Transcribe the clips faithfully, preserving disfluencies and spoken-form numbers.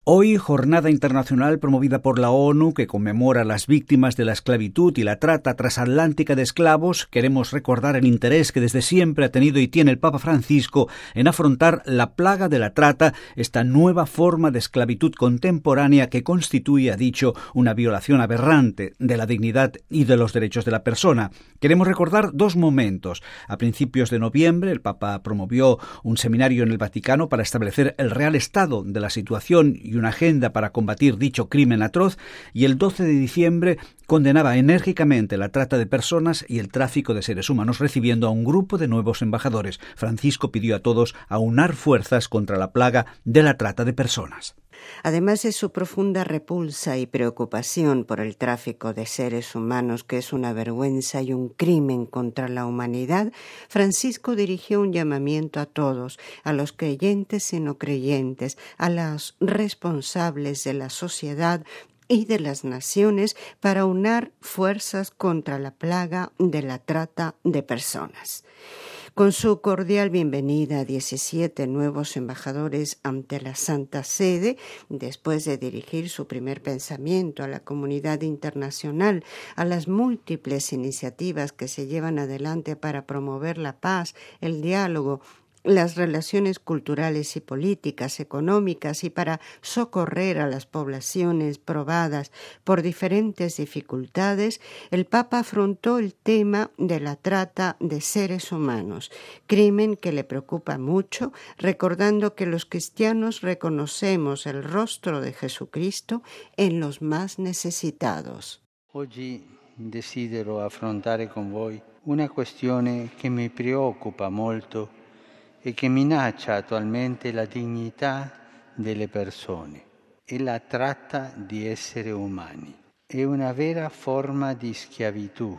Hoy, jornada internacional promovida por la ONU que conmemora las víctimas de la esclavitud y la trata transatlántica de esclavos, queremos recordar el interés que desde siempre ha tenido y tiene el Papa Francisco en afrontar la plaga de la trata, esta nueva forma de esclavitud contemporánea que constituye, ha dicho, una violación aberrante de la dignidad y de los derechos de la persona. Queremos recordar dos momentos. A principios de noviembre, el Papa promovió un seminario en el Vaticano para establecer el real estado de la situación y una agenda para combatir dicho crimen atroz, y el doce de diciembre condenaba enérgicamente la trata de personas y el tráfico de seres humanos, recibiendo a un grupo de nuevos embajadores. Francisco pidió a todos aunar fuerzas contra la plaga de la trata de personas. Además de su profunda repulsa y preocupación por el tráfico de seres humanos, que es una vergüenza y un crimen contra la humanidad, Francisco dirigió un llamamiento a todos, a los creyentes y no creyentes, a los responsables de la sociedad y de las naciones para unar fuerzas contra la plaga de la trata de personas. Con su cordial bienvenida a diecisiete nuevos embajadores ante la Santa Sede, después de dirigir su primer pensamiento a la comunidad internacional, a las múltiples iniciativas que se llevan adelante para promover la paz, el diálogo, las relaciones culturales y políticas, económicas y para socorrer a las poblaciones probadas por diferentes dificultades, el Papa afrontó el tema de la trata de seres humanos, crimen que le preocupa mucho, recordando que los cristianos reconocemos el rostro de Jesucristo en los más necesitados. Oggi desidero affrontare con voi una questione che mi preoccupa molto e che minaccia attualmente la dignità delle persone. È la tratta di esseri umani. È una vera forma di schiavitù,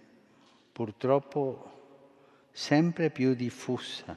purtroppo sempre più diffusa.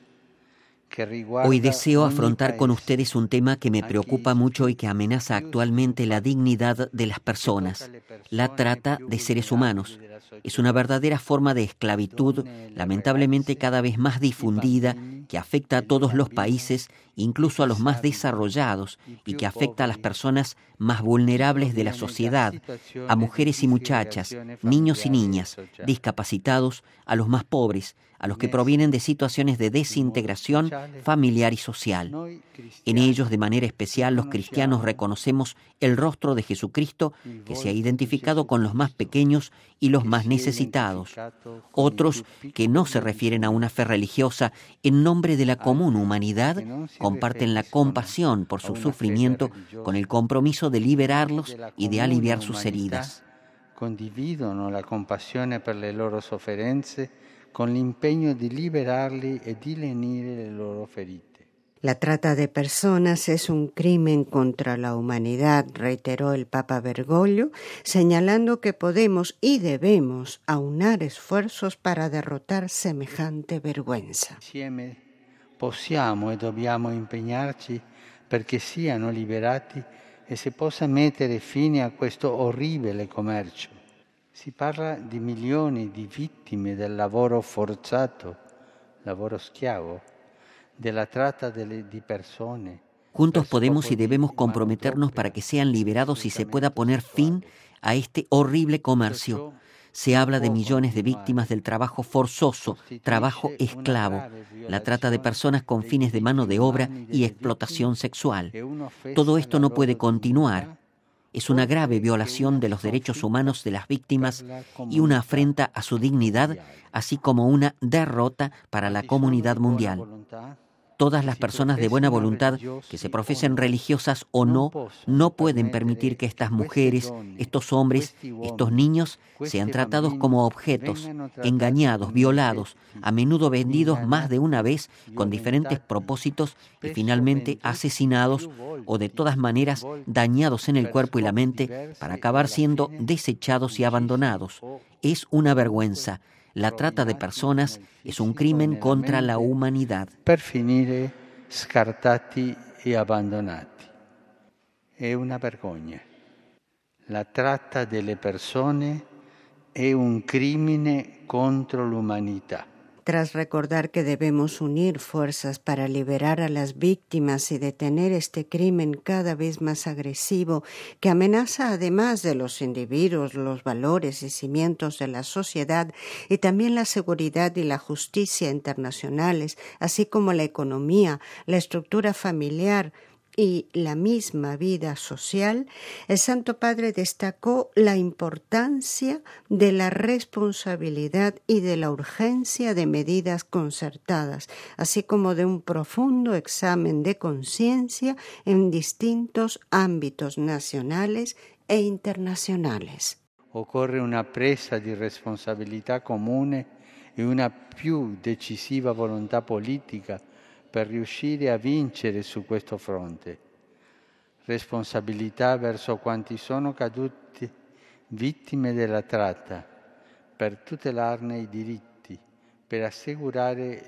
Hoy deseo afrontar con ustedes un tema que me preocupa mucho y que amenaza actualmente la dignidad de las personas, la trata de seres humanos. Es una verdadera forma de esclavitud, lamentablemente cada vez más difundida, que afecta a todos los países, incluso a los más desarrollados, y que afecta a las personas más vulnerables de la sociedad, a mujeres y muchachas, niños y niñas, discapacitados, a los más pobres, a los que provienen de situaciones de desintegración familiar y social. En ellos, de manera especial, los cristianos reconocemos el rostro de Jesucristo, que se ha identificado con los más pequeños y los más necesitados. Otros, que no se refieren a una fe religiosa, en nombre de la común humanidad, comparten la compasión por su sufrimiento con el compromiso de liberarlos y de aliviar sus heridas. Condividono la compassione per le loro sofferenze con l'impegno di liberarli e di lenire le loro ferite. La trata de personas es un crimen contra la humanidad, reiteró el Papa Bergoglio, señalando que podemos y debemos aunar esfuerzos para derrotar semejante vergüenza. Insieme possiamo e dobbiamo impegnarci perché siano liberati e si possa mettere fine a questo orribile commercio. Si parla di milioni di vittime del lavoro forzato, lavoro schiavo, della tratta delle, di persone. Juntos podemos y debemos comprometernos para que sean liberados y se pueda poner fin a este horrible comercio. Se habla de millones de víctimas del trabajo forzoso, trabajo esclavo, la trata de personas con fines de mano de obra y explotación sexual. Todo esto no puede continuar. Es una grave violación de los derechos humanos de las víctimas y una afrenta a su dignidad, así como una derrota para la comunidad mundial. Todas las personas de buena voluntad, que se profesen religiosas o no, no pueden permitir que estas mujeres, estos hombres, estos niños sean tratados como objetos, engañados, violados, a menudo vendidos más de una vez con diferentes propósitos y finalmente asesinados o de todas maneras dañados en el cuerpo y la mente para acabar siendo desechados y abandonados. Es una vergüenza. La trata de personas es un crimen contra la humanidad. Per finire scartati e abbandonati. È una vergogna. La tratta delle persone è un crimine contro l'umanità. Tras recordar que debemos unir fuerzas para liberar a las víctimas y detener este crimen cada vez más agresivo que amenaza además de los individuos, los valores y cimientos de la sociedad y también la seguridad y la justicia internacionales, así como la economía, la estructura familiar y la misma vida social, el Santo Padre destacó la importancia de la responsabilidad y de la urgencia de medidas concertadas, así como de un profundo examen de conciencia en distintos ámbitos nacionales e internazionales. Occorre una presa di responsabilità comune e una più decisiva volontà politica per riuscire a vincere su questo fronte. Responsabilità verso quanti sono caduti vittime della tratta, per tutelarne i diritti, per assicurare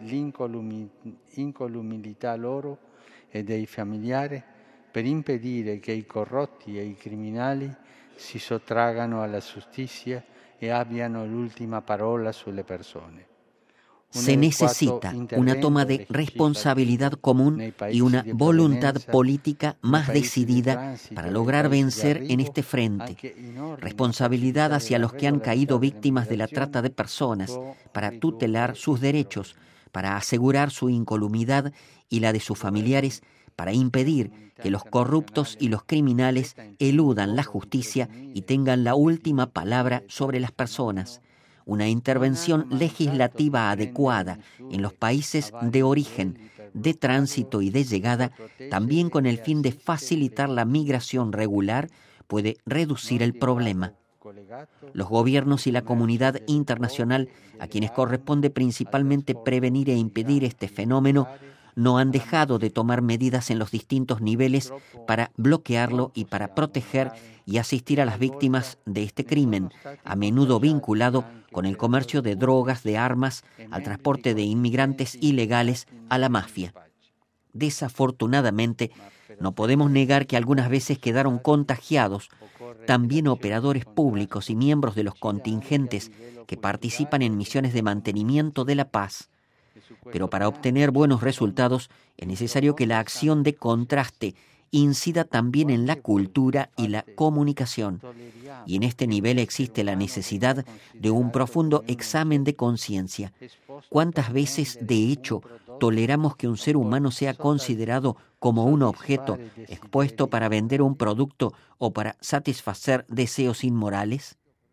l'incolumità loro e dei familiari, per impedire che i corrotti e i criminali si sottraggano alla giustizia e abbiano l'ultima parola sulle persone. Se necesita una toma de responsabilidad común y una voluntad política más decidida para lograr vencer en este frente. Responsabilidad hacia los que han caído víctimas de la trata de personas, para tutelar sus derechos, para asegurar su incolumidad y la de sus familiares, para impedir que los corruptos y los criminales eludan la justicia y tengan la última palabra sobre las personas. Una intervención legislativa adecuada en los países de origen, de tránsito y de llegada, también con el fin de facilitar la migración regular, puede reducir el problema. Los gobiernos y la comunidad internacional, a quienes corresponde principalmente prevenir e impedir este fenómeno, no han dejado de tomar medidas en los distintos niveles para bloquearlo y para proteger y asistir a las víctimas de este crimen, a menudo vinculado con el comercio de drogas, de armas, al transporte de inmigrantes ilegales, a la mafia. Desafortunadamente, no podemos negar que algunas veces quedaron contagiados también operadores públicos y miembros de los contingentes que participan en misiones de mantenimiento de la paz. Pero para obtener buenos resultados es necesario que la acción de contraste incida también en la cultura y la comunicación. Y en este nivel existe la necesidad de un profundo examen de conciencia. ¿Cuántas veces, de hecho, toleramos que un ser humano sea considerado como un objeto expuesto para vender un producto o para satisfacer deseos inmorales?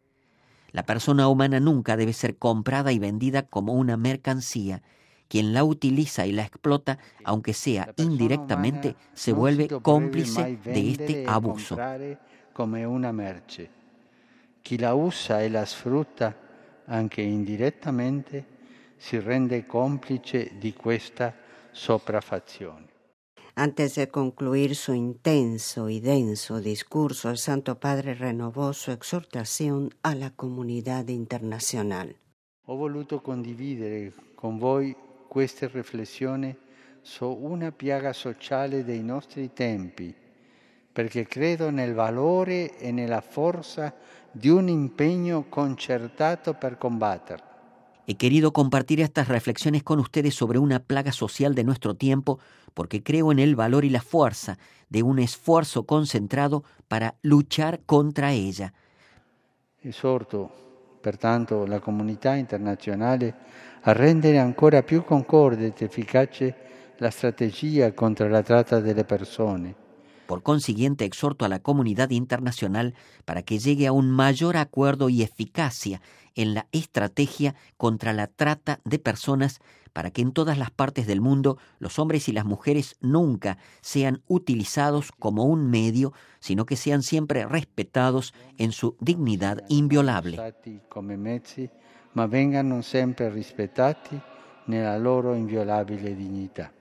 La persona humana nunca debe ser comprada y vendida como una mercancía. Quien la utiliza y la explota, aunque sea indirectamente, se vuelve cómplice de este abuso. Come una merce. Chi la usa e la sfrutta, anche indirettamente, si rende cómplice di questa sopraffazione. Antes de concluir su intenso y denso discurso, el Santo Padre renovó su exhortación a la comunidad internacional. Ho voluto condividere con voi queste riflessioni su una piaga sociale dei nostri tempi, perché credo nel valore e nella forza di un impegno concertato per combatterla. He querido compartir estas reflexiones con ustedes sobre una plaga social de nuestro tiempo porque creo en el valor y la fuerza de un esfuerzo concentrado para luchar contra ella. Esorto pertanto la comunità internazionale a rendere ancora più concorde ed efficace la strategia contro la tratta delle persone. Por consiguiente, exhorto a la comunidad internacional para que llegue a un mayor acuerdo y eficacia en la estrategia contra la trata de personas, para que en todas las partes del mundo los hombres y las mujeres nunca sean utilizados como un medio, sino que sean siempre respetados en su dignidad inviolable. Come mezzi, ma vengano sempre rispettati nella loro inviolabile dignità.